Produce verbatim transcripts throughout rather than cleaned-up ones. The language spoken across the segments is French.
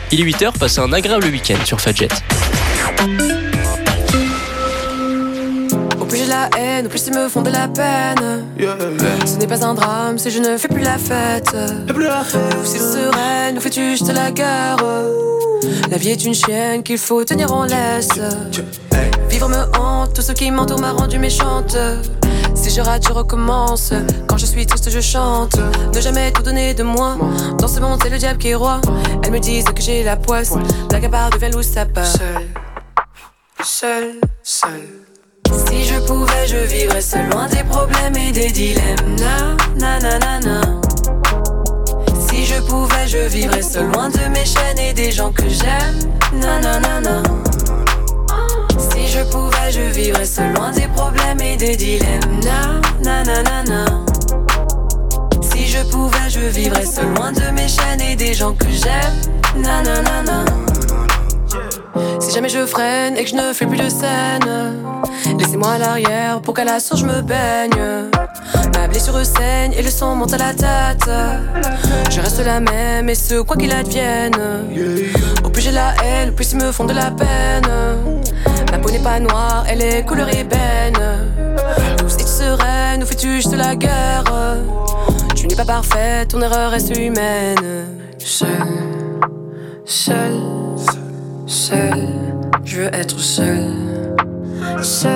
Il est huit heures, passez un agréable week-end sur Fadjet. Au plus j'ai la haine, au plus ils me font de la peine. Yeah, yeah. Ce n'est pas un drame si je ne fais plus la fête. Plus la fête. Où c'est sereine, où fais-tu juste la guerre? La vie est une chienne qu'il faut tenir en laisse. Vivre me hante, tout ce qui m'entoure m'a rendu méchante. Si je rate, je recommence. Quand je suis triste, je chante. Ne jamais tout donner de moi. Dans ce monde, c'est le diable qui est roi. Elles me disent que j'ai la poisse. Blague à part devient loup sapin. Seul, seul, seul. Si je pouvais, je vivrais seul, loin des problèmes et des dilemmes. Na, na, na, na, na. Si je pouvais, je vivrais seul, loin de mes chaînes et des gens que j'aime. Na, na, na, na. Si je pouvais, je vivrais seul, loin des problèmes et des dilemmes. Na, na, na, na, na. Si je pouvais, je vivrais seul, loin de mes chaînes et des gens que j'aime. Na, na, na, na. Si jamais je freine et que je ne fais plus de scène, laissez-moi à l'arrière pour qu'à la source je me baigne. Ma blessure saigne et le sang monte à la tête. Je reste la même et ce quoi qu'il advienne. Au plus j'ai la haine, au plus ils me font de la peine. Ma peau n'est pas noire, elle est couleur ébène. Douce et sereine, où fais-tu juste la guerre? Tu n'es pas parfaite, ton erreur reste humaine. Seul, seul, seul, je veux être seul. Seul.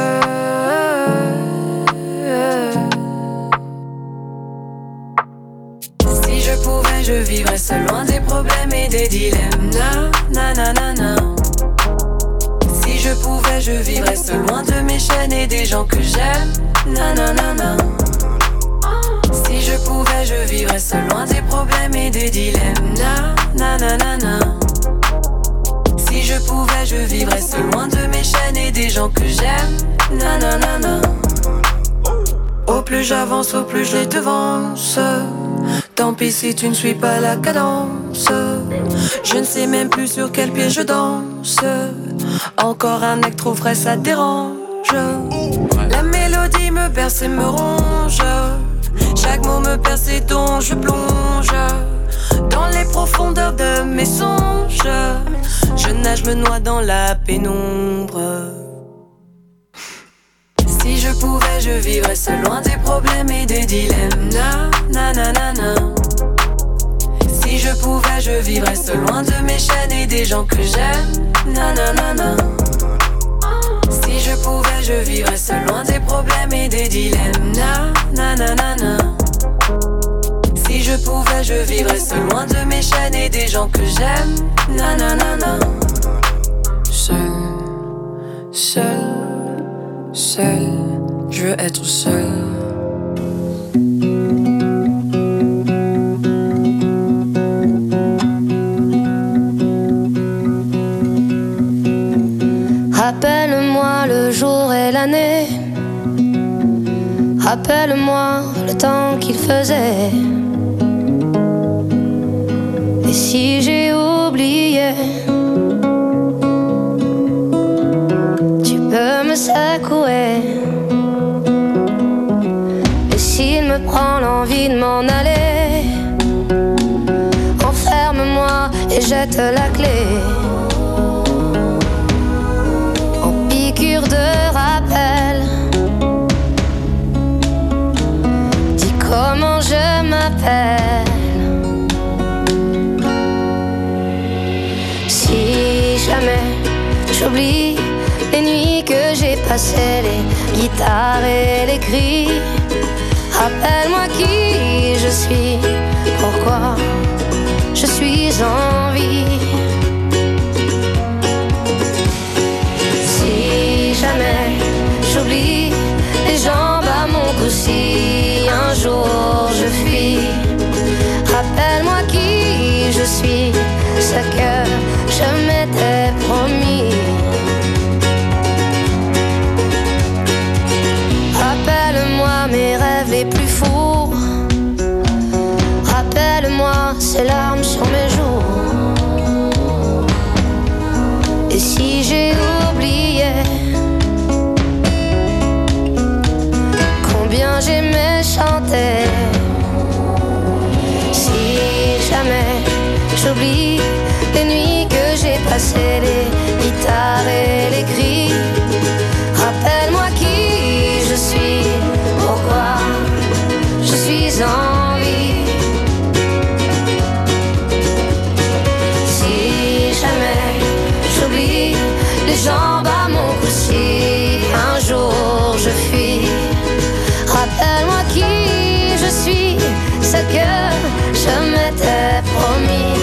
Si je pouvais, je vivrais seul, loin des problèmes et des dilemmes. Na, na, na, na, na. Si je pouvais, je vivrais seul, loin de mes chaînes et des gens que j'aime. Na, na, na, na. Si je pouvais, je vivrais seul, loin des problèmes et des dilemmes. Na, na, na, na, na. Si je pouvais, je vivrais seul, loin de mes chaînes et des gens que j'aime. Na, na, na, na. Au plus j'avance, au plus je les devance. Tant pis si tu ne suis pas la cadence. Je ne sais même plus sur quel pied je danse. Encore un acte trop frais, ça dérange. La mélodie me berce et me ronge. Chaque mot me perce et dont je plonge dans les profondeurs de mes songes. Je nage, me noie dans la pénombre. Si je pouvais, je vivrais seul, loin des problèmes et des dilemmes. Na, na, na, na, na. Si je pouvais, je vivrais seul, loin de mes chaînes et des gens que j'aime. Na, na, na, na. Si je pouvais, je vivrais seul, loin des problèmes et des dilemmes. Na, na, na, na, na. Si je pouvais, je vivrais seul, loin de mes chaînes et des gens que j'aime. Na, na, na, na. Seul, seul, seul, je veux être seul. Rappelle-moi le jour et l'année. Rappelle-moi le temps qu'il faisait. Et si j'ai oublié, tu peux me secouer. Et s'il me prend l'envie de m'en aller, enferme-moi et jette la clé. En piqûre de rappel, dis comment je m'appelle. Si jamais j'oublie les nuits que j'ai passées, les guitares et les cris, rappelle-moi qui je suis, pourquoi je suis en vie. Si jamais j'oublie les jambes à mon cou, si un jour je fuis, rappelle-moi qui je suis, ce que je m'étais promis. Rappelle-moi mes rêves les plus fous. Rappelle-moi ces larmes sur mes joues. Et si j'ai oublié combien j'aimais chanter, si jamais j'oublie les passé les guitares et les cris. Rappelle-moi qui je suis, pourquoi je suis en vie. Si jamais j'oublie les jambes à mon cou, si un jour je fuis, rappelle-moi qui je suis, ce que je m'étais promis.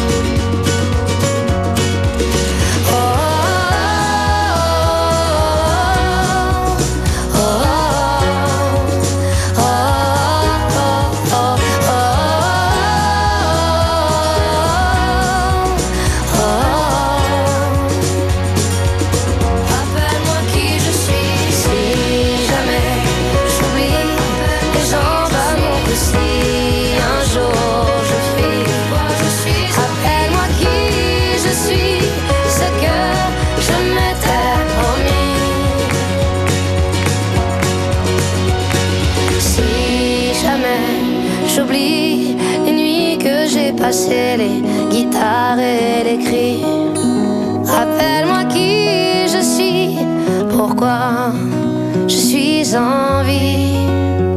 J'oublie les nuits que j'ai passées, les guitares et les cris. Rappelle-moi qui je suis, pourquoi je suis en vie.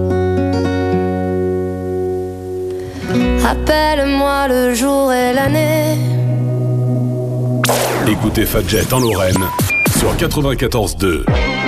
Rappelle-moi le jour et l'année. Écoutez Fadjet en Lorraine sur quatre-vingt-quatorze deux.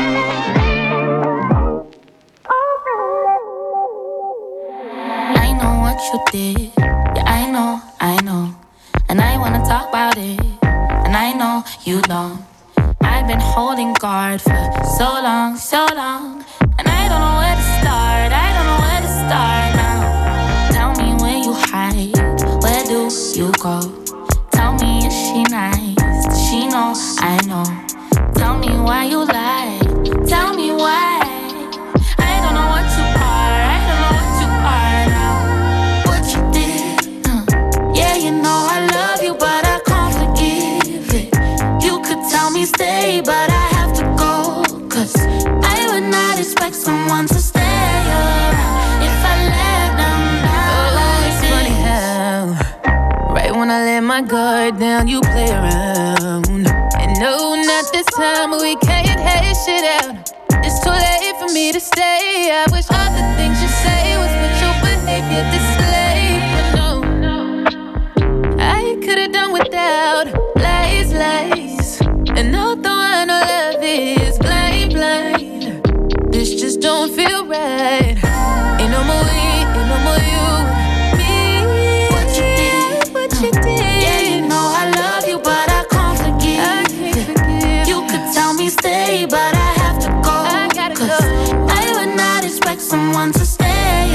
You did, yeah, I know, I know, and I wanna talk about it, and I know you don't. I've been holding guard for so long, so long, and I don't know where to start, I don't know where to start now. Tell me where you hide, where do you go? Tell me, is she nice, does she know, I know. Tell me why you lie, tell me why. I don't know what you are, I don't know what you are now. You know I love you, but I can't forgive it. You could tell me stay, but I have to go. Cause I would not expect someone to stay around if I let them down. Oh, it's funny how right when I let my guard down, you play around. And no, not this time, but we can't hash it out. It's too late for me to stay. I wish all the things you say was what your behavior displayed. But no, I could've done without lies, lies. And although I know love is blind, blind, this just don't feel right. Ain't no more we, ain't no more you, me. What you did, what you did. Yeah, you know I love you, but I can't forgive. I can't forgive. You could tell me stay, but I have to go. I gotta go. I would not expect someone to stay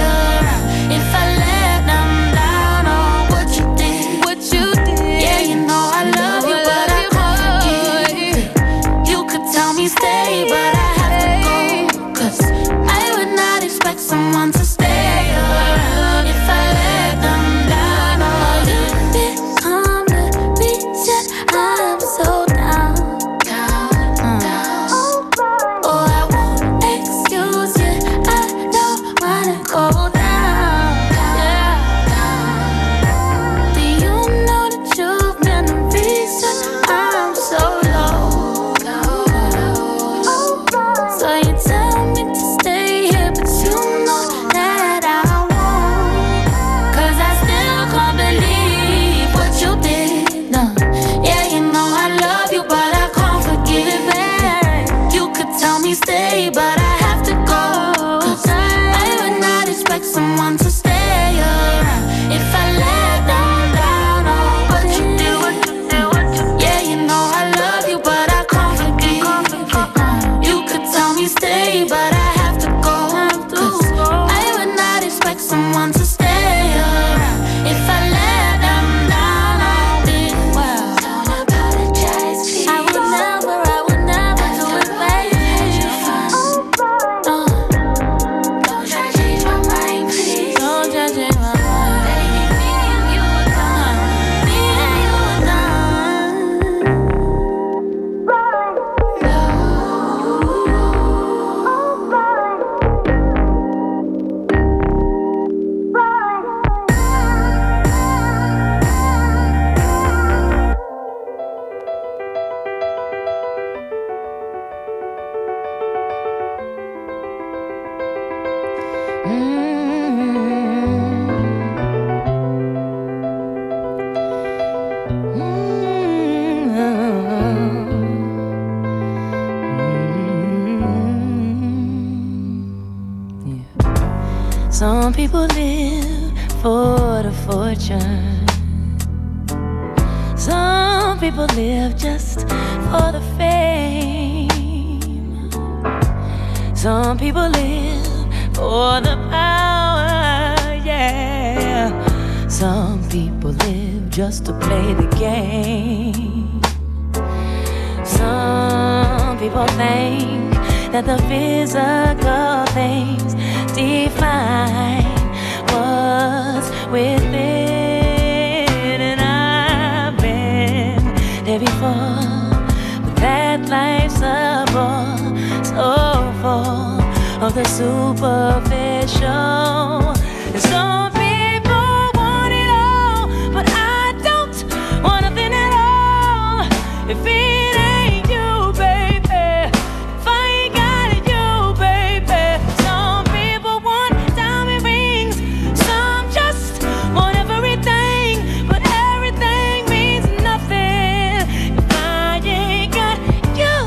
people live for the fortune. Some people live just for the fame. Some people live for the power, yeah. Some people live just to play the game. Some people think that the physical things define what's within, and I've been there before, but that life's a bore, so full of the superficial. And some people want it all, but I don't want nothing at all. If it ain't you, baby, if I ain't got it, you, baby. Some people want diamond rings, some just want everything, but everything means nothing if I ain't got you,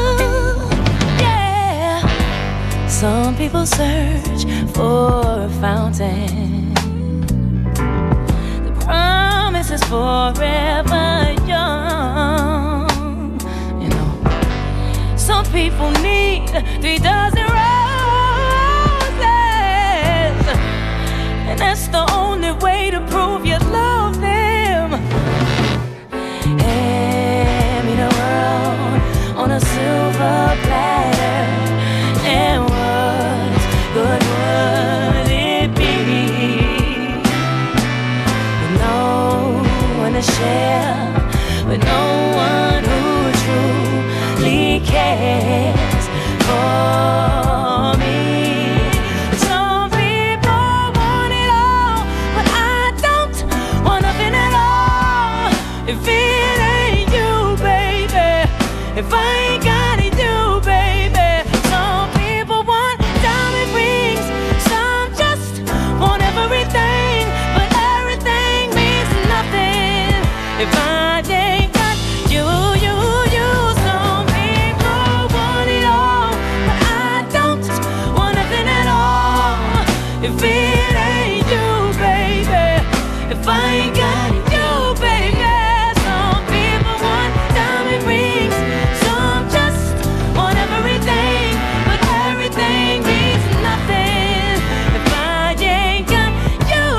yeah. Some people search for a fountain, the promise is forever young. You know, some people need three dozen roses, and that's the only way to prove you love them. Hand me the world on a silver platter, and what good would it be with no one to share, with no one who truly cares for me? Some people want it all, but I don't want nothing at all. If it ain't you, baby, if I ain't got it, you, baby. Some people want diamond rings, some just want everything, but everything means nothing if I ain't got you, you, you. Some people want it all, but I don't want nothing at all. If it ain't you, baby, if I ain't got it, you, baby. Some people want diamond rings, some just want everything, but everything means nothing if I ain't got you,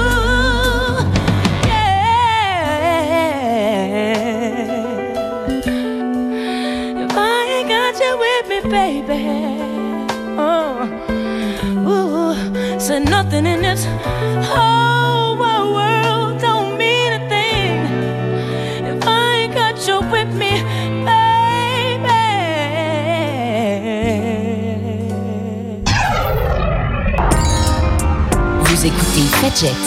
yeah. If I ain't got you with me, baby, oh, ooh, said nothing in this whole wide world don't mean a thing if I ain't got you with me, baby. Vous écoutez Fadjet.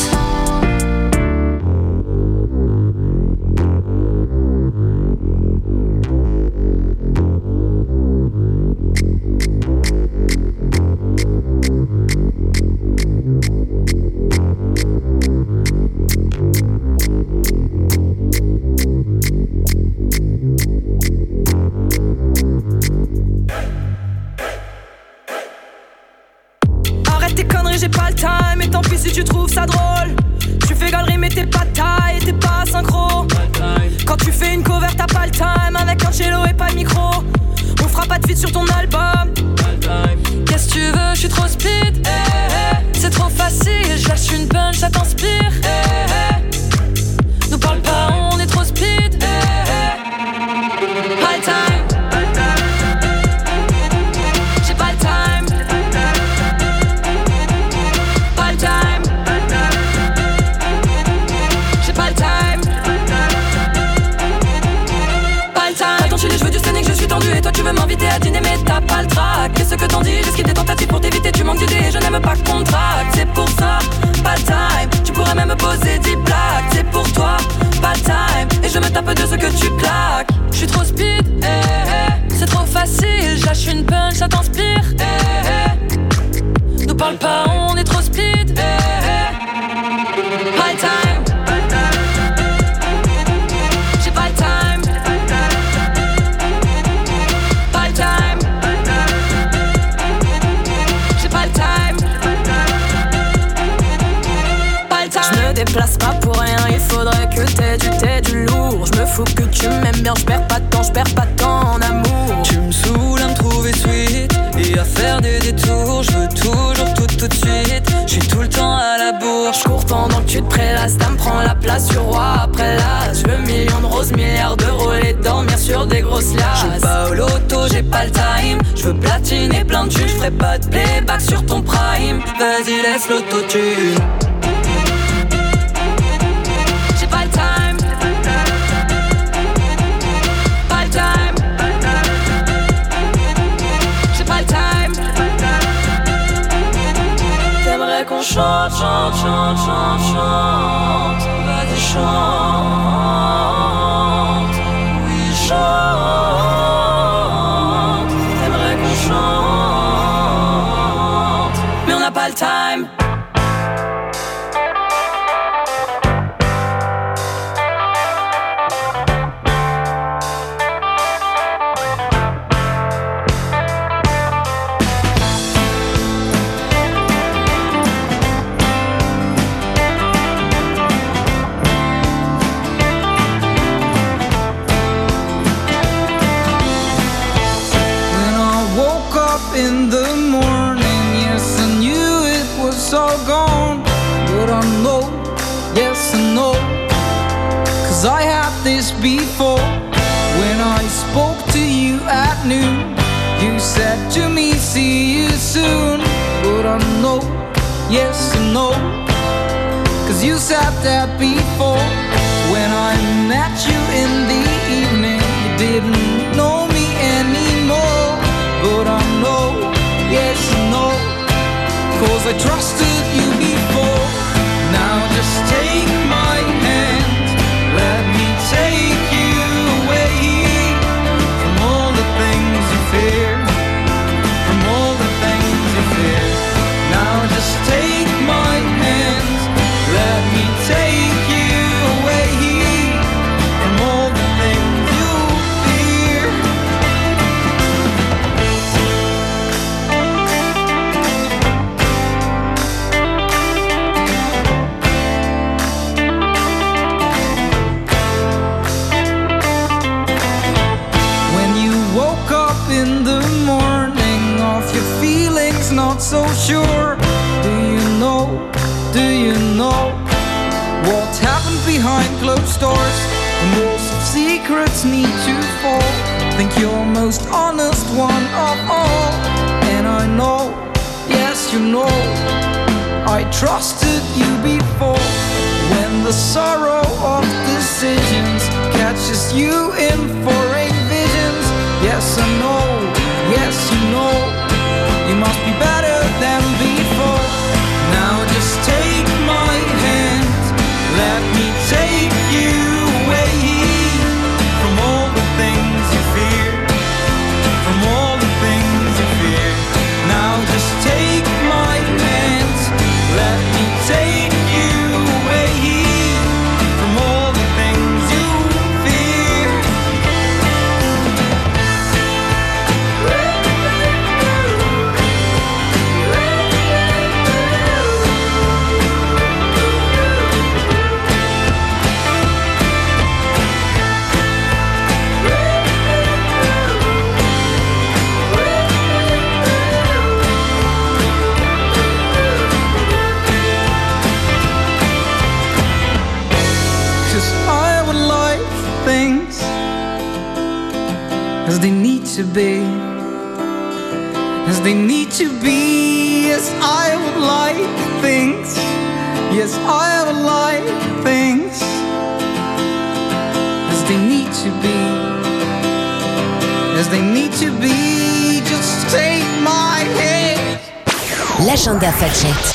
Arrête tes conneries, j'ai pas le time, et tant pis si tu trouves ça drôle. Tu fais galerie mais t'es pas taille et t'es pas synchro. Quand tu fais une cover t'as pas le time, avec un cello et pas de micro. On fera pas de feat sur ton album. Qu'est-ce que tu veux, je suis trop speed, eh, eh. C'est trop facile, je lâche une punch, ça t'inspire, eh, eh. Nous parle pas, on est trop speed, eh, eh. Pas le time, j'ai pas le time, pas le time, j'ai pas le time, pas le time. Attends, je suis les cheveux du Sénégal, je suis tendu et toi tu veux m'inviter à dîner mais t'as pas le track. Qu'est-ce que t'en dis, j'esquive des tentatives pour t'éviter, tu manques d'idées et je n'aime pas qu'on traque. C'est pour ça, pas le time, tu pourrais même me poser dix plaques. C'est pour toi, pas le time, et je me tape de ce que tu claques. Je suis trop speed, eh, eh. C'est trop facile, je lâche une punch, ça t'inspire, eh, eh. Nous parle pas, on est trop speed, eh, eh. Pas le time, j'ai pas le time, pas le time, j'ai pas le time, rien, il faudrait que t'aies du thé, du lourd. Je me fous que tu m'aimes bien, je perds pas de temps, je perds pas de temps en amour. Tu me saoules à me trouver sweet et à faire des détours. Je veux toujours tout tout de suite, je suis tout le temps à la bourre. Je cours pendant que tu te prélasses, ça me prend la place du roi après l'âge. Je veux millions de roses, milliards d'euros et dormir sur des grosses liasses. Je pas au loto, j'ai pas le time. Je veux platiner plein de jus, je ferai pas de playback sur ton prime. Vas-y laisse l'autotune. J'ai pas le time. Pas le time. J'ai pas le time. J'aimerais qu'on chante, chante, chante, chante, chante. Vas-y chante. Oui chante. J'aimerais qu'on chante, mais on n'a pas le time. In the morning, yes, I knew it was all gone. But I know, yes, I know, 'cause I had this before. When I spoke to you at noon, you said to me, see you soon. But I know, yes, I know, 'cause you said that before. When I met you in the evening, you didn't know me anymore. But I know, yes I know, 'cause I trusted you before. Now just take my hand, let me take you away from all the things you fear, from all the things you fear. Now just take my hand, let me take you away from all the things you fear. In the morning of your feelings not so sure. Do you know, do you know what happened behind closed doors? And most secrets need to fall. Think you're most honest one of all. And I know, yes you know, I trusted you before. When the sorrow of decisions catches you in foreign visions. Yes I know, yes you know, you must be better than before. Now just take my hand, let me take you away from all the things you fear, from all the things you fear. Now just take my hand, let me take you away from all the things you fear. As they need to be, as they need to be. Yes, I would like things. Yes, I would like things as they need to be, as they need to be. Just take my hand. L'agenda Fadjet.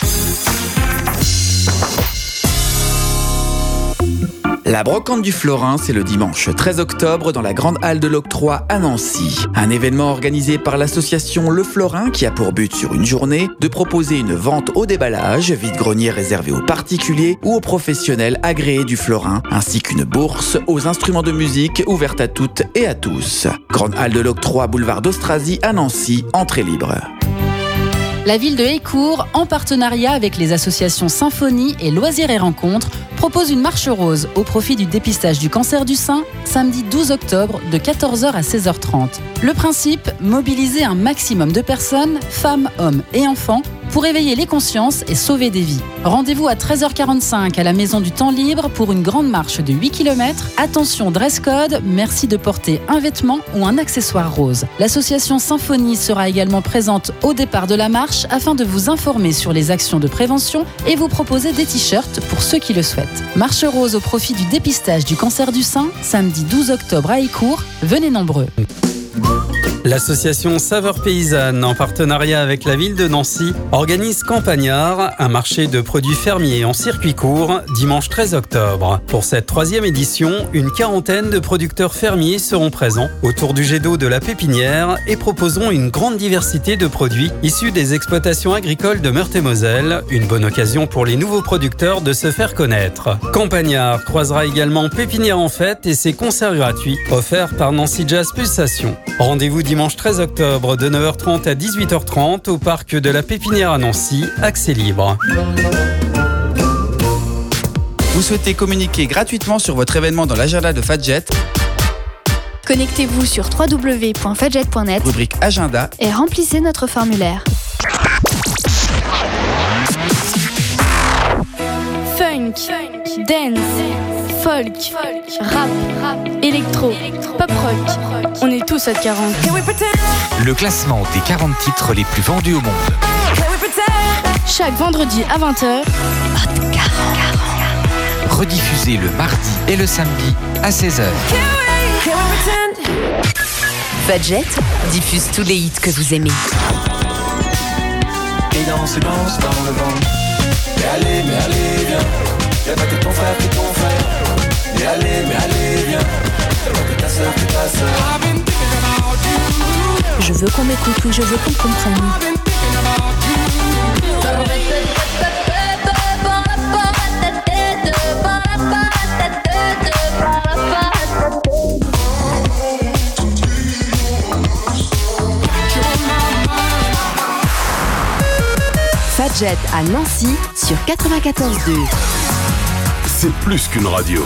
La brocante du Florin, c'est le dimanche treize octobre dans la grande halle de l'Octroi à Nancy. Un événement organisé par l'association Le Florin qui a pour but sur une journée de proposer une vente au déballage, vide-grenier réservé aux particuliers ou aux professionnels agréés du Florin, ainsi qu'une bourse aux instruments de musique ouverte à toutes et à tous. Grande halle de l'Octroi, boulevard d'Austrasie à Nancy, entrée libre. La ville de Écourt, en partenariat avec les associations Symphonie et Loisirs et Rencontres, propose une marche rose au profit du dépistage du cancer du sein, samedi douze octobre de quatorze heures à seize heures trente. Le principe, mobiliser un maximum de personnes, femmes, hommes et enfants, pour éveiller les consciences et sauver des vies. Rendez-vous à treize heures quarante-cinq à la Maison du Temps Libre pour une grande marche de huit kilomètres. Attention, dress code, merci de porter un vêtement ou un accessoire rose. L'association Symphonie sera également présente au départ de la marche afin de vous informer sur les actions de prévention et vous proposer des t-shirts pour ceux qui le souhaitent. Marche rose au profit du dépistage du cancer du sein, samedi douze octobre à Écourt. Venez nombreux. L'association Saveurs Paysannes, en partenariat avec la ville de Nancy, organise Campagnard, un marché de produits fermiers en circuit court, dimanche treize octobre. Pour cette troisième édition, une quarantaine de producteurs fermiers seront présents autour du jet d'eau de la pépinière et proposeront une grande diversité de produits issus des exploitations agricoles de Meurthe-et-Moselle, une bonne occasion pour les nouveaux producteurs de se faire connaître. Campagnard croisera également Pépinière en fête et ses concerts gratuits, offerts par Nancy Jazz Pulsation. Rendez-vous dimanche treize octobre de neuf heures trente à dix-huit heures trente au parc de la Pépinière à Nancy, accès libre. Vous souhaitez communiquer gratuitement sur votre événement dans l'agenda de Fadjet? Connectez-vous sur w w w point fadjet point net, rubrique agenda, et remplissez notre formulaire. Funk, dance, folk, rap, électro, pop rock. On est tous à quarante. Le classement des quarante titres les plus vendus au monde. Chaque vendredi à vingt heures. Rediffusé le mardi et le samedi à seize heures. Fadjet diffuse tous les hits que vous aimez. Et danse, danse dans le vent. Mais allez, mais allez, viens. Y'a pas que ton frère, que ton frère. Mais allez, mais allez, viens. Y'a pas que ta soeur, que ta soeur. Je veux qu'on m'écoute, oui, je veux qu'on me comprenne. Fadjet à Nancy sur quatre-vingt-quatorze deux. C'est plus qu'une radio.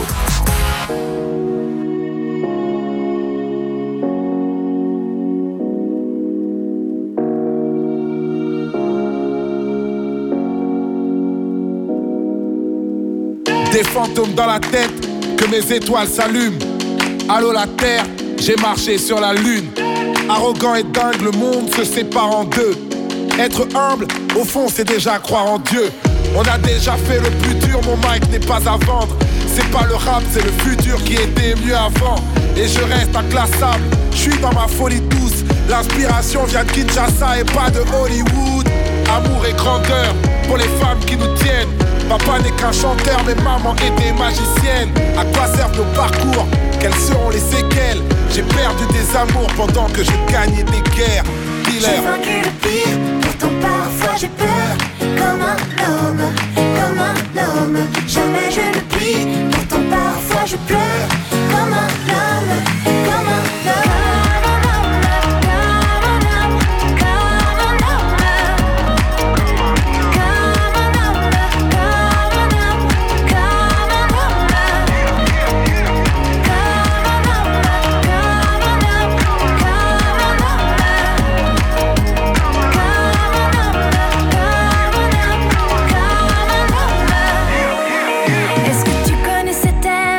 Des fantômes dans la tête, que mes étoiles s'allument. Allô la terre, j'ai marché sur la lune. Arrogant et dingue, le monde se sépare en deux. Être humble, au fond c'est déjà croire en Dieu. On a déjà fait le plus dur, mon mic n'est pas à vendre. C'est pas le rap, c'est le futur qui était mieux avant. Et je reste inclassable, je suis dans ma folie douce. L'inspiration vient de Kinshasa et pas de Hollywood. Amour et grandeur pour les femmes qui nous tiennent. Papa n'est qu'un chanteur, mais maman était magicienne. À quoi servent nos parcours? Quelles seront les séquelles? J'ai perdu des amours pendant que je gagnais des guerres. J'ai vaincu le pire, pourtant parfois j'ai peur. Comme un homme, comme un homme. Jamais je ne prie, pourtant parfois je pleure. Comme un homme, comme un homme. Est-ce que tu connais cette terre?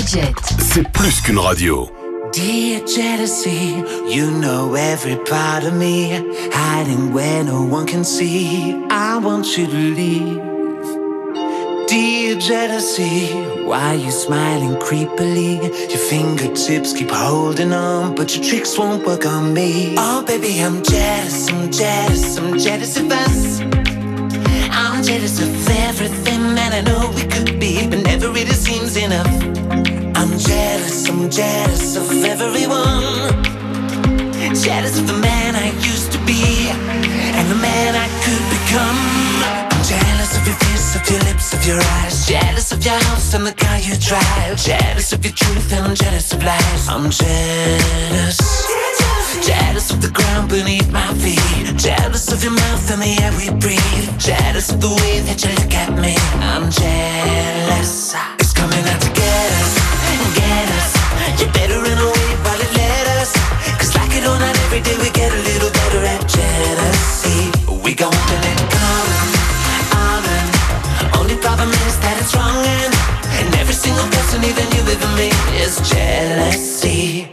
Fadjet. C'est plus qu'une radio. Dear jealousy, you know every part of me, hiding where no one can see. I want you to leave. Dear jealousy, why you smiling creepily? Your fingertips keep holding on, but your tricks won't work on me. Oh baby, I'm jealous, I'm jealous, I'm jealous of us. I'm jealous of everything that I know we could be, but never really seems enough. I'm jealous, I'm jealous of everyone. Jealous of the man I used to be and the man I could become. I'm jealous of your face, of your lips, of your eyes. Jealous of your house and the car you drive. Jealous of your truth and I'm jealous of lies. I'm jealous. Jealous of the ground beneath my feet. Jealous of your mouth and the air we breathe. Jealous of the way that you look at me. I'm jealous. It's coming out to get us, get us. You better run away while it let us. Cause like it or not, every day we get a little better at jealousy. We gon' let it come on and only problem is that it's wrong and, and every single person, even you, even me, is jealousy.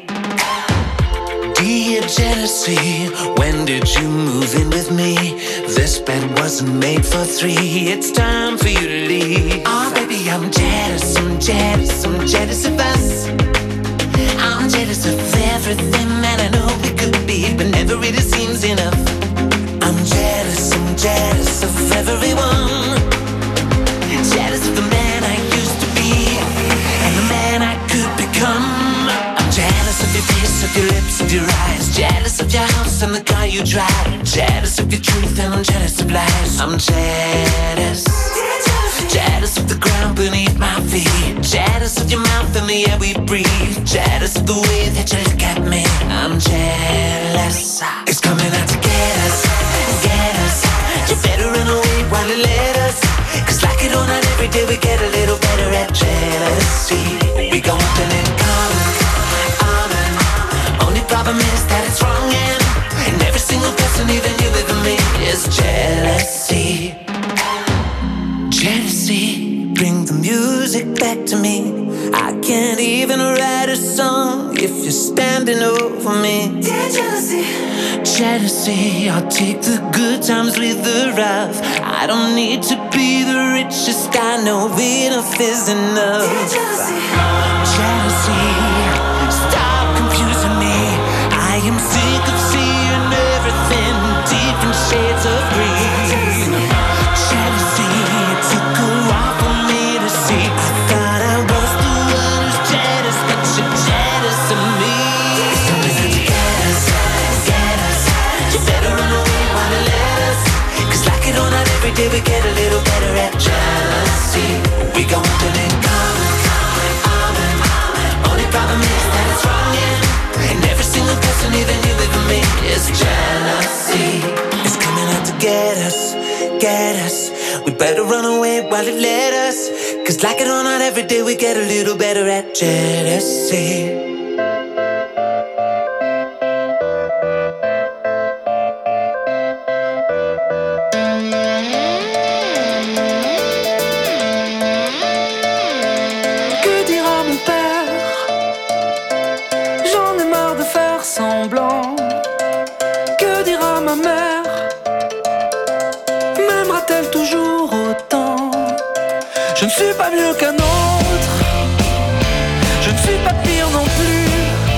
Dear jealousy, when did you move in with me? This bed wasn't made for three. It's time for you to leave. Oh baby, I'm jealous, I'm jealous, I'm jealous of us. I'm jealous of everything that I know we could be, but never really seems enough. I'm jealous, I'm jealous of everyone. Jealous of the man I used to be and the man I could become. I'm jealous of your face, of your lips, of your eyes. Jealous of your house and the car you drive. Jealous of your truth and I'm jealous of lies. I'm jealous. Jealous of the ground beneath my feet. Jealous of your mouth and the air we breathe. Jealous of the way that you look at me. I'm jealous. It's coming out to get us, get us. You better run away while it let us. Cause like it or not, every day we get a little better at jealousy. We gon' let it come on and only problem is that it's wrong and, and every single person, even you, even me, is jealousy. Jealousy, bring the music back to me. I can't even write a song if you're standing over me. Dear jealousy, jealousy, I'll take the good times with the rough. I don't need to be the richest, I know enough is enough. Dear jealousy, jealousy, stop confusing me. I am sick of seeing everything different shades of green. Jealousy, it took a while for me to see. I thought I was the one who's jealous, but you're jealous of me. It's something that you get us, get us. You better run away while it let us. Cause like it or not, every day we get a little better at jealousy. We gon' let it come on and only problem is that it's wrong and, and every single person, even you, even me, is jealousy. It's coming out to get us, get us. We better run away while it let us. Cause like it or not, every day we get a little better at jealousy. Que dira mon père? J'en ai marre de faire semblant. Que dira ma mère? M'aimera-t-elle toujours autant? Je ne suis pas mieux qu'un autre. Je ne suis pas pire non plus.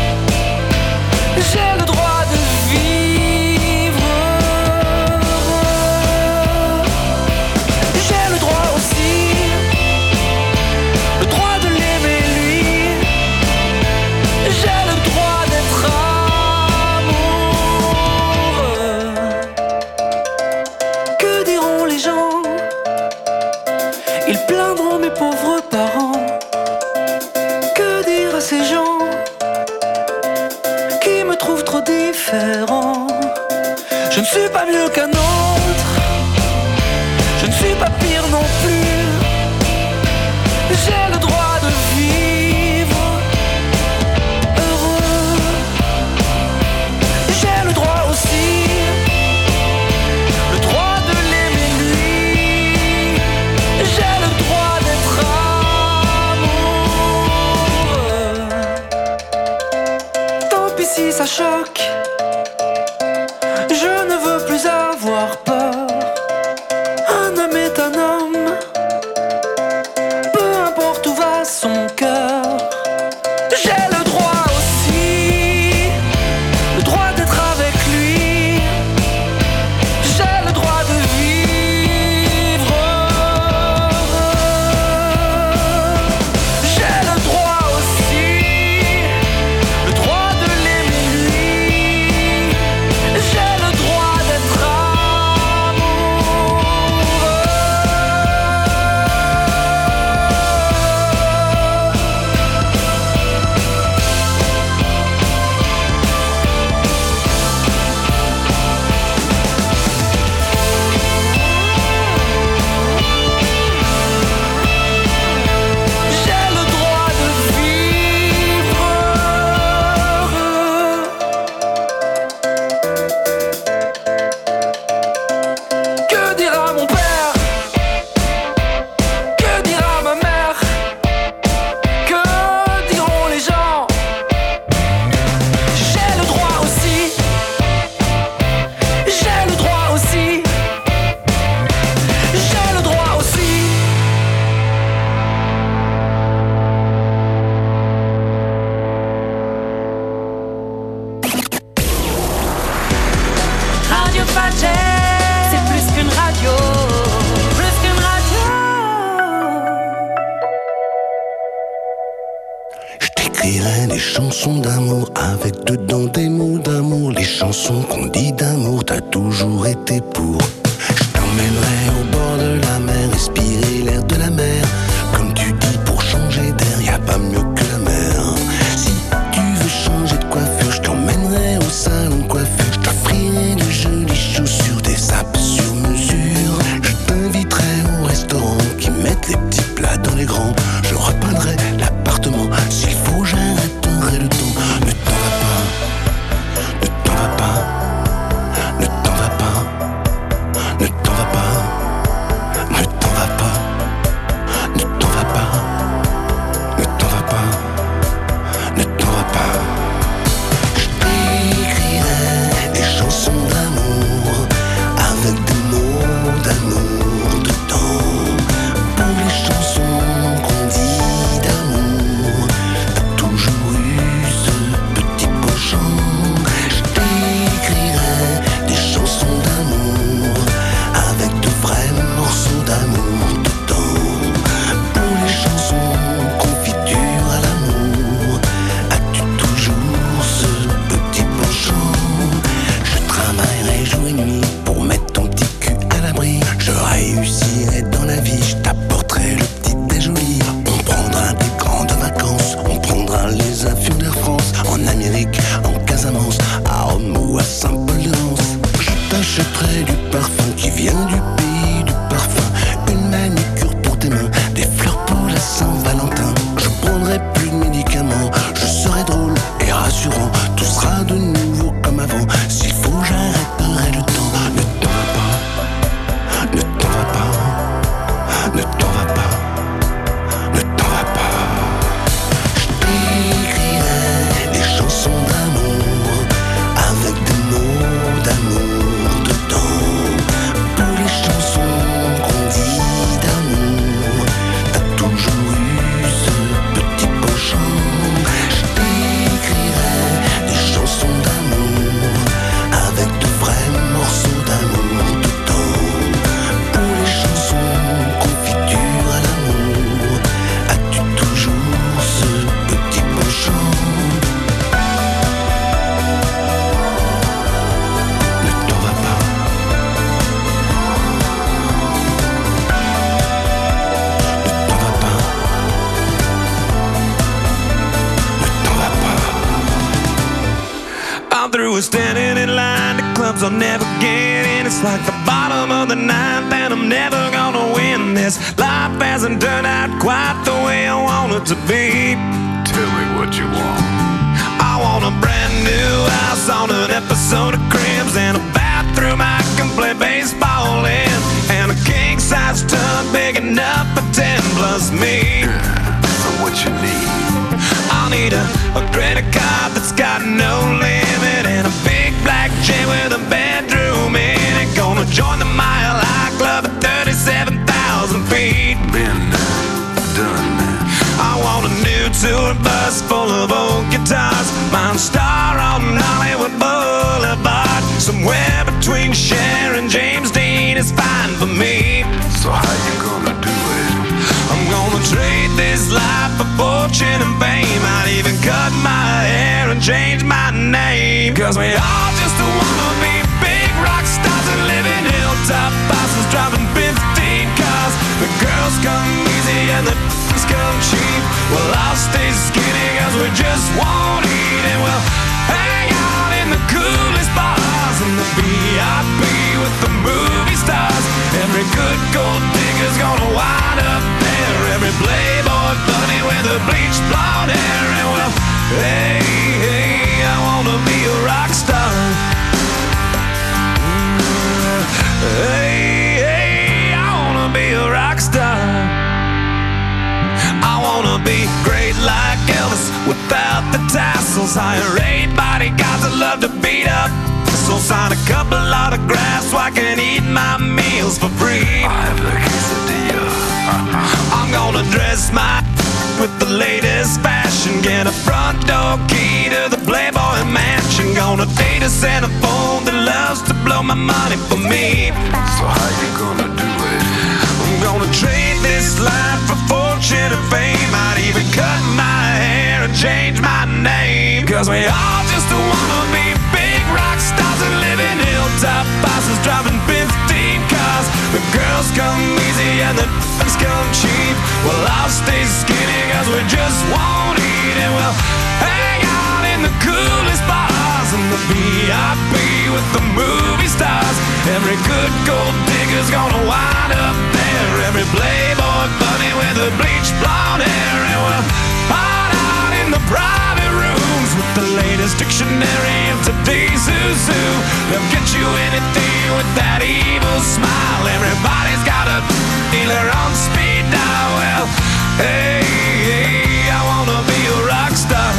J'ai le droit de vivre. J'ai le droit aussi, le droit de l'aimer lui. J'ai le droit d'être amoureux. Que diront les gens? Ils plaindront mes pauvres parents. Que dire à ces gens qui me trouvent trop différent? Je ne suis pas mieux qu'un autre. Je ne suis pas pire non plus. J'ai le droit de vivre heureux. J'ai le droit aussi, le droit de l'aimer lui. J'ai le droit d'être amoureux. Fadjet, c'est plus qu'une radio, plus qu'une radio. Je t'écrirai des chansons d'amour avec dedans des mots d'amour. Les chansons qu'on dit d'amour, t'as toujours été pour. Je t'emmènerai au bord de la mer, respirer l'air de la mer. Comme tu dis, pour changer d'air, y a pas mieux que la mer. Si tu veux changer de coiffure, je t'emmènerai au salon de coiffure. Je t'offrirai de jolies chaussures, des sapes sur mesure. Je t'inviterai au restaurant qui mettent les petits plats dans les grands. Je repeindrai l'appartement, s'il faut j'arrêterai le temps. Ne t'en va pas, ne t'en va pas, ne t'en va pas, ne t'en va pas, ne t'en va pas, ne t'en va pas, ne t'en va pas, ne t'en va pas. Je t'écrirai des chansons d'amour avec des mots d'amour dedans. Pour les chansons qu'on dit d'amour, t'as toujours eu ce petit penchant. Je t'écrirai des chansons d'amour avec de vrais morceaux d'amour dedans. Pour les chansons confiture à l'amour, as-tu toujours ce petit penchant? Je travaillerai jour et nuit pour mettre ton petit cul à l'abri. Je réussirai dans la vie, je t'apporterai le petit déjoli. On prendra des grandes vacances, on prendra les avions d'Air France, en Amérique, en Casamance, à Rome ou à Saint-Paul-de-Vence. Je t'achèterai du parfum qui vient du pays du parfum, une manicure pour tes mains, des fleurs pour la Saint-Valentin. Je prendrai plus de médicaments, je serai drôle et rassurant. Tout sera de nouveau comme avant, s'il faut j'arrêterai le temps. Ne t'en va pas, ne t'en va pas, ne t'en va pas, ne t'en va pas. Je t'écrirai des chansons d'amour avec des mots d'amour dedans. Pour les chansons qu'on dit d'amour, t'as toujours eu ce petit penchant. Je t'écrirai des chansons d'amour avec de vrais morceaux d'amour dedans. Pour les chansons confiture à l'amour, as-tu toujours ce petit penchant? Ne t'en va pas, ne t'en va pas, ne t'en va pas. I'm through with standing in line to clubs I'll never get in. It's like the bottom of the ninth and I'm never gonna win this. Life hasn't turned out quite the way I want it to be. Tell me what you want. I want a brand new house on an episode of Cribs, and a bathroom I can play baseball in, and a king-size tub big enough for ten plus me. So what you need? I'll need a, a credit card that's got no limit, and a big black jet with a bedroom in it. Gonna join the Mile High Club at thirty-seven thousand feet. Been done. I want a new tour bus full of old guitars, mine star on Hollywood Boulevard. Somewhere between Cher and James Dean is fine for me. So how you gonna do it? I'm gonna trade this life for fortune and fame. I'd even cut my hair and change my name. Cause we all just wanna be big rock stars and live in hilltop bosses, driving fifteen cars. The girls come easy and the f***s come cheap. Well, I'll stay skinny cause we just won't eat, and we'll hang out in the coolest bars in the V I P with the movie stars. Every good gold digger's gonna wind up there, every playboy bunny with a bleached blonde hair. And well, hey, hey, I wanna be a rock star. Hey, hey, I wanna be a rock star. I wanna be great like Elvis without the tassels. Hire eight bodyguards that love to beat up. So sign a couple autographs so I can eat my meals for free. I have the quesadilla. I'm gonna dress my with the latest fashion, get a front door key to the Playboy mansion. Gonna date a centerfold that loves to blow my money for me. So how you gonna do it? I'm gonna trade this life for fortune and fame. I'd even cut my hair and change my name. Cause we all just wanna be big rock stars and live in hilltop houses driving fifteen cars. The girls come easy and the drugs come cheap. Well, I'll stay skinny cause we just won't eat. And we'll hang out in the coolest bars and the V I P with the movie stars. Every good gold digger's gonna wind up there. Every playboy bunny with the bleached blonde hair. And we'll hide out in the private rooms with the latest dictionary of today's who's who. They'll get you anything with that evil smile. Everybody's got a dealer on speed dial. Well, hey, hey, I wanna be a rock star.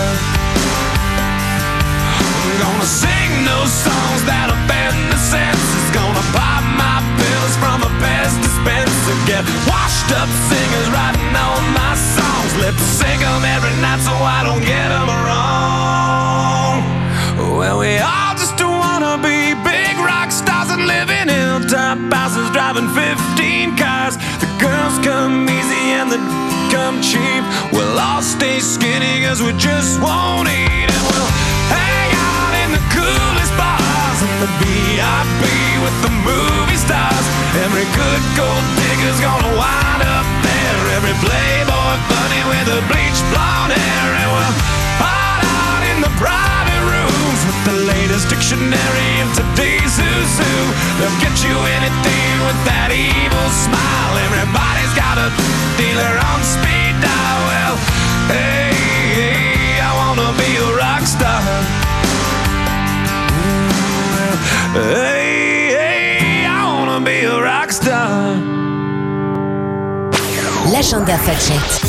I'm gonna sing those songs that offend the senses. Gonna pop my pills from a Pez dispenser. Get washed up singers writing all my songs. Lip sync them every night so I don't get them wrong. Well, we all just wanna be big rock stars and live in hilltop houses driving fifteen cars. The girls come easy and the come cheap. We'll all stay skinny cause we just won't eat. And we'll hang out in the coolest bars and the V I P with the movie stars. Every good gold digger's gonna wind up there. Every playboy bunny with the bleached blonde hair. And we'll hide out in the private rooms with the latest dictionary of today's who's who. They'll get you anything with that evil smile. Everybody's got a dealer on speed dial. Well, hey, hey, I wanna be a rock star. Hey, hey, I wanna be a rock star. L'agenda Fadjet.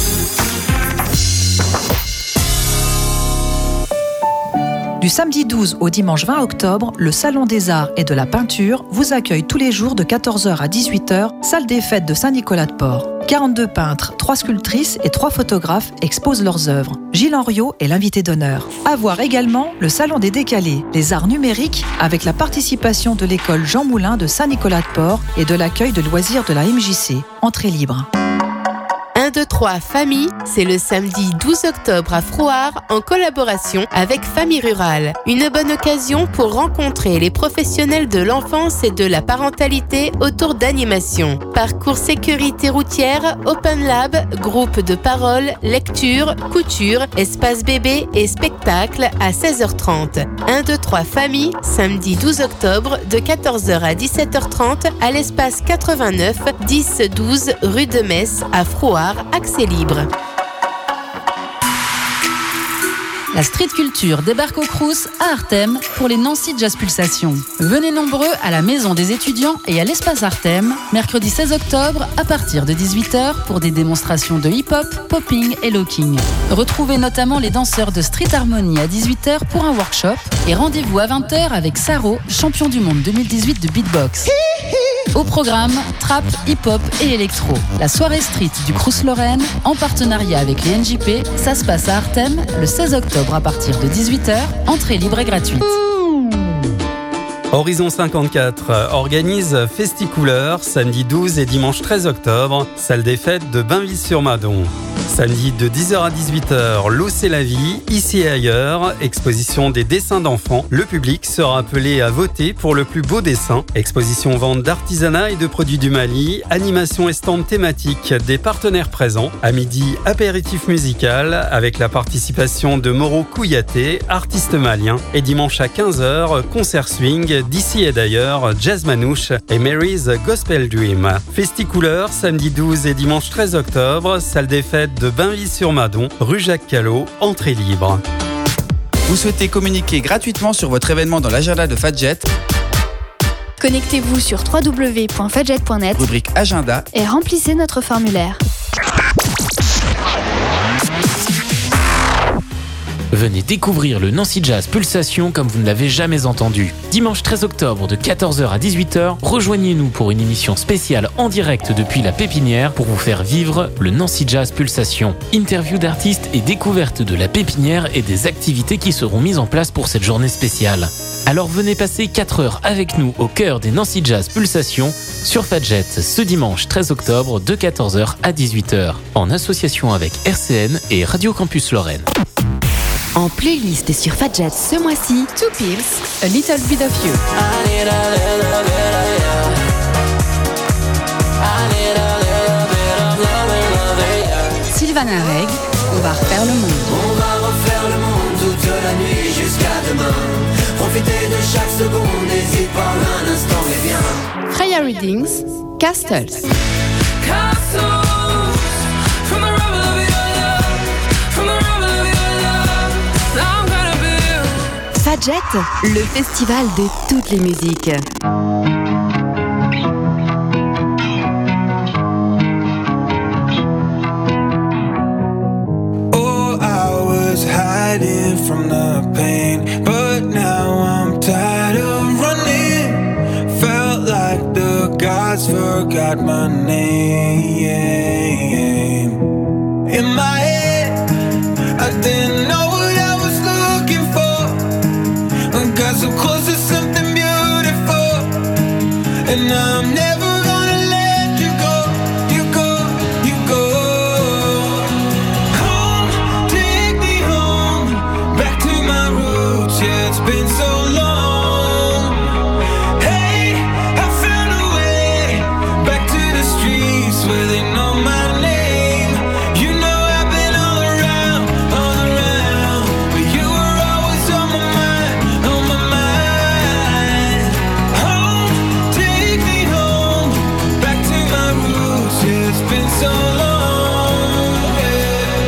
Du samedi douze au dimanche vingt octobre, le Salon des Arts et de la Peinture vous accueille tous les jours de quatorze heures à dix-huit heures, salle des fêtes de Saint-Nicolas-de-Port. quarante-deux peintres, trois sculptrices et trois photographes exposent leurs œuvres. Gilles Henriot est l'invité d'honneur. À voir également le Salon des Décalés, les arts numériques, avec la participation de l'école Jean Moulin de Saint-Nicolas-de-Port et de l'accueil de loisirs de la M J C. Entrée libre. un, deux, trois Famille, c'est le samedi douze octobre à Frouard en collaboration avec Famille Rurale. Une bonne occasion pour rencontrer les professionnels de l'enfance et de la parentalité autour d'animations. Parcours sécurité routière, open lab, groupe de parole, lecture, couture, espace bébé et spectacle à seize heures trente. un, deux, trois Famille, samedi douze octobre de quatorze heures à dix-sept heures trente à l'espace quatre-vingt-neuf, dix douze rue de Metz à Frouard. Accès libre. La street culture débarque au Crous à Artem pour les Nancy Jazz Pulsation. Venez nombreux à la Maison des étudiants et à l'espace Artem, mercredi seize octobre à partir de dix-huit heures pour des démonstrations de hip-hop, popping et locking. Retrouvez notamment les danseurs de Street Harmony à dix-huit heures pour un workshop et rendez-vous à vingt heures avec Saro, champion du monde deux mille dix-huit de beatbox. Au programme, trap, hip-hop et électro. La soirée street du Crous Lorraine, en partenariat avec les N J P, ça se passe à Artem le seize octobre à partir de dix-huit heures, entrée libre et gratuite. Horizon cinquante-quatre organise Festicouleur samedi douze et dimanche treize octobre, salle des fêtes de Bainville-sur-Madon. Samedi de dix heures à dix-huit heures, L'eau c'est la vie, ici et ailleurs, exposition des dessins d'enfants. Le public sera appelé à voter pour le plus beau dessin. Exposition vente d'artisanat et de produits du Mali, animation et stand thématique des partenaires présents. À midi, apéritif musical avec la participation de Moro Kouyaté, artiste malien. Et dimanche à quinze heures, concert swing d'ici et d'ailleurs, Jazz Manouche et Mary's Gospel Dream. Festicouleur, samedi douze et dimanche treize octobre, salle des fêtes de Bainville-sur-Madon, rue Jacques Callot, entrée libre. Vous souhaitez communiquer gratuitement sur votre événement dans l'agenda de Fadjet? Connectez-vous sur w w w point fadjet point net, rubrique agenda, et remplissez notre formulaire. Venez découvrir le Nancy Jazz Pulsation comme vous ne l'avez jamais entendu. Dimanche treize octobre de quatorze heures à dix-huit heures, rejoignez-nous pour une émission spéciale en direct depuis la Pépinière pour vous faire vivre le Nancy Jazz Pulsation. Interview d'artistes et découverte de la Pépinière et des activités qui seront mises en place pour cette journée spéciale. Alors venez passer quatre heures avec nous au cœur des Nancy Jazz Pulsation sur Fadjet ce dimanche treize octobre de quatorze heures à dix-huit heures en association avec R C N et Radio Campus Lorraine. En playlist sur Fadjet ce mois-ci, Two Pills, A Little Bit of You. Sylvana Reg, On va refaire le monde. On va refaire le monde toute la nuit jusqu'à demain. Profitez de chaque seconde, n'hésite pas un instant, mais bien. Freya Readings, Castles. Fadjet, le festival de toutes les musiques. Oh, I was hiding from the pain, but now I'm tired of running. Felt like the gods forgot my name. In my head, I didn't know what I was looking for. Got so close to something beautiful, and I'm never gonna let you go, you go, you go. Home, take me home, back to my roots, yeah, it's been so long. Hey, I found a way, back to the streets where they know my name. You know I've been all around, all around, but you were always on my mind, on my mind. Home, take me home, back to my roots, yeah, it's been so long, yeah.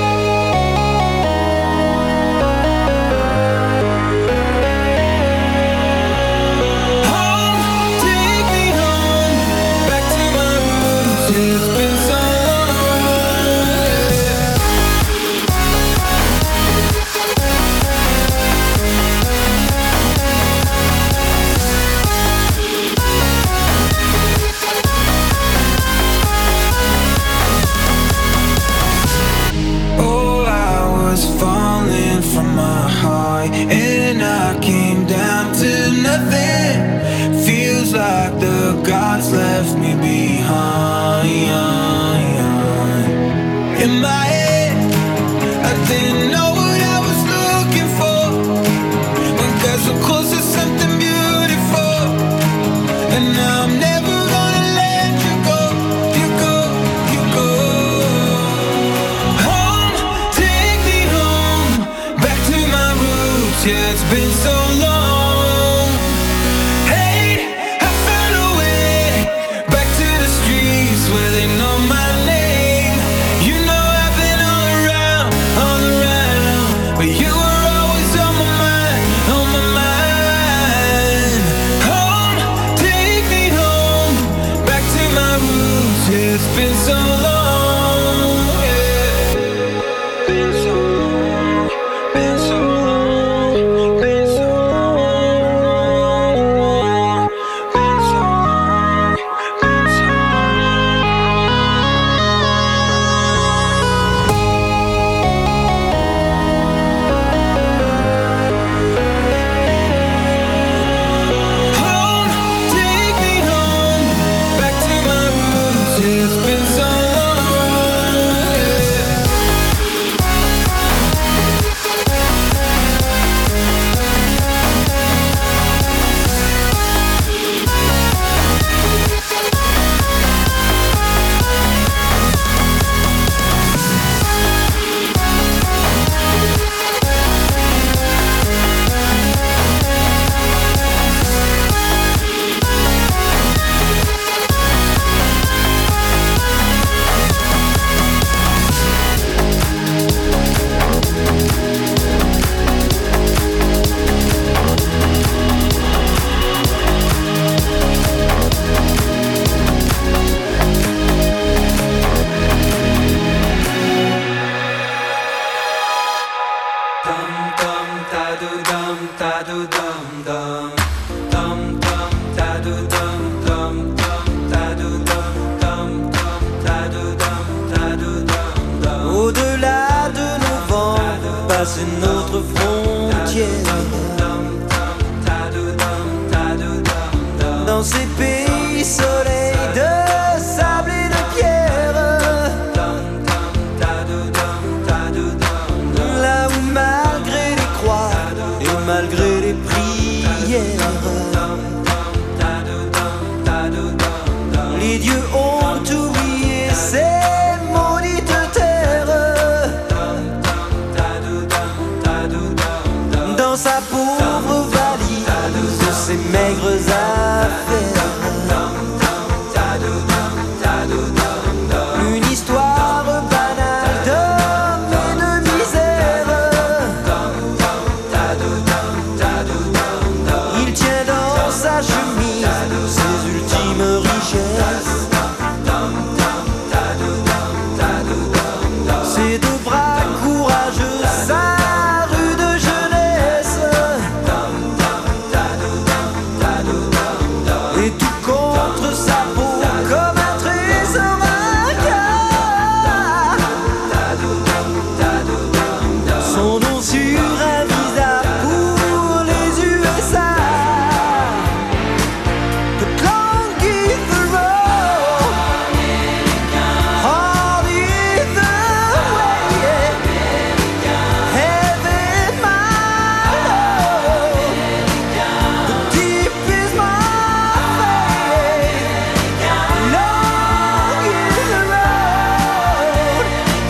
Home, take me home, back to my roots, yeah, it's been so long, yeah. Oh, I was falling from my high, and I came down to nothing. Feels like the gods left me behind. In my head, I didn't know what I was looking for. But got so close to something beautiful, and now I'm never gonna let you go, you go, you go. Home, take me home, back to my roots, yeah, it's been so long. Hey, I found a way, back to the streets where they know my name. You know I've been all around, all around, but you were always on my mind, on my mind. Home, take me home. Au-delà de nos vents passe une autre frontière. Dans ces pays soleil de sable et de pierre, là où malgré les croix et malgré les prières, les dieux ont oublié ces maudites terres. Dans sa pauvre valise de ses maigres affaires, une histoire banale d'hommes et de misère. Il tient dans sa chemise ses ultimes richesses, ses deux bras courageux, sa rude jeunesse, et tout contre sa peau comme un trésor incar. Son nom sur un visa pour les U S A. But long is the road, hard is the way, heavy my load, but deep is my faith. Long is the road.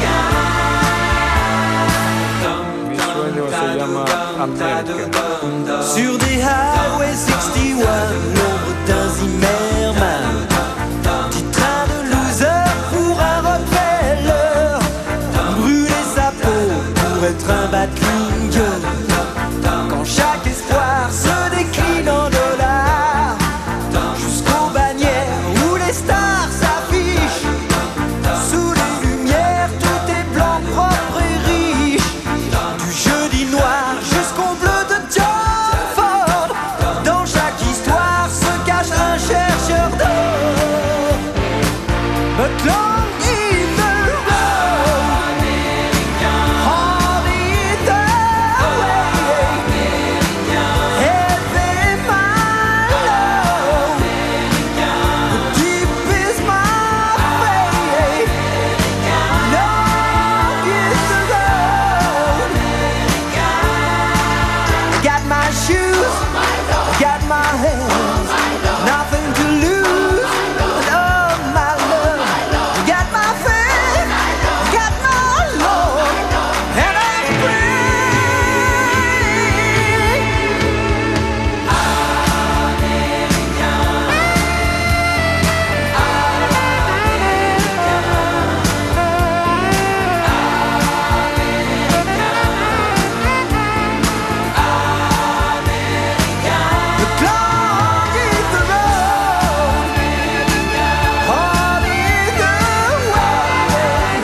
Mi sueño se llama América. Sur des highways soixante et un, l'ombre d'un Zimmerman, petit train de loser pour un Rockefeller, brûler sa peau pour être un Batling. Quand chaque espoir se décline en dollars, jusqu'aux bannières où les stars s'affichent, sous les lumières tout est blanc, propre et riche, du jeudi noir jusqu'au bleu de John Ford. Dans chaque histoire se cache un chercheur d'or. But long is the road, hard is the way, heavy my load, but deep is my faith. Long is the road. I got my shoes, I got my hands, nothing to lose, but oh my love. I got my faith, I got my Lord, and I'm free. But long is the road, hard is the way,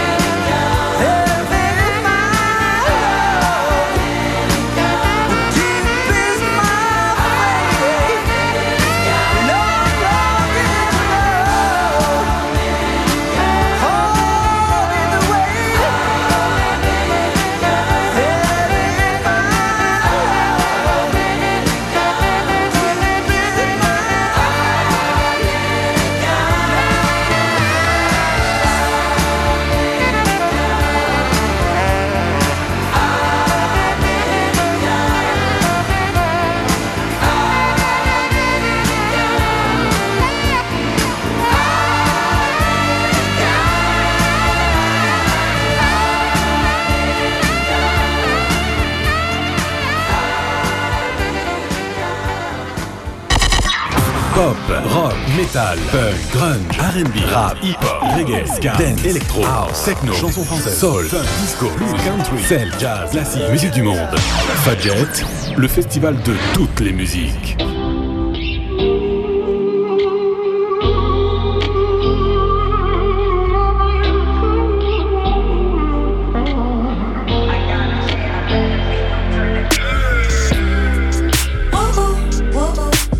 heavy my load, but deep is my faith. Long, long is the road, hard is the way, heavy my load, Pop, rock, metal, punk, grunge, R and B, rap, hip-hop, reggae, ska, dance, électro, house, techno, chansons françaises, soul, funk, disco, blues, country, celle, jazz, classique, musique du monde. Fadjet, le festival de toutes les musiques. Whoa, whoa, whoa.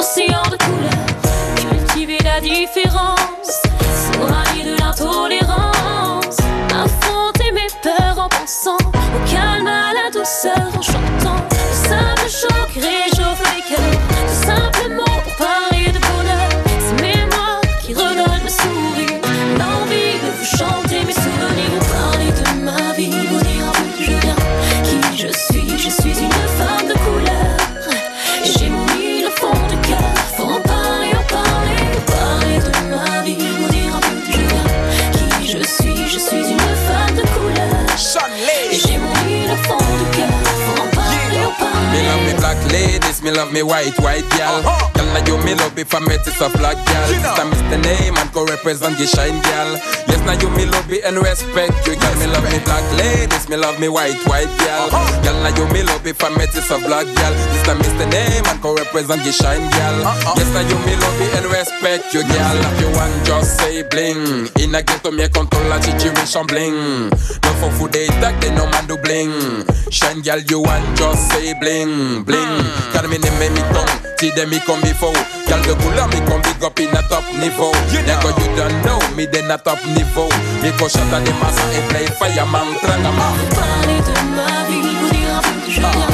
océan de couleurs, cultiver la différence, s'éloigner de l'intolérance, affronter mes peurs en pensant au calme, à la douceur, en chantant. Le simple choc réchauffe les cœurs, tout simplement pour parler de bonheur. C'est mes mots qui redonnent le sourire, l'envie de vous chanter mes souvenirs, vous parler de ma vie, vous dire un peu d'où je viens, qui je suis. Je suis une femme de couleur, et j'ai mouillé le fond du cœur. Faut en parler, en parler, parler de ma vie, vous dire un peu d'où je viens, qui je suis. Je suis une femme de couleur, et j'ai mouillé le fond du cœur. Faut en parler, en parler. Me love me black ladies, me love me white, white gal. Uh-huh. Girl, now you me love if I met it's a black gal. You know. This is the name and go represent the shine gal. Yes, now you me love me and respect you. Girl, me love me black ladies, me love me white, white gal. Uh-huh. Girl, now you me love if I met it's a black gal. This is the name and go represent the shine gal. Uh-huh. Yes, now you me love me and respect you, gal. If you want, just say bling. In a ghetto, me control la situation bling. No for food they tag, they no man do bling. Shine gal, you want, just say bling, bling. Car me name me come, see them me come before. Gal de couleur me come big up in a top niveau. Nigga you don't know me then a top niveau. Me go shot at the massa and play fireman, trangaman. Parler de ma vie, vous dire un peu d'où je viens.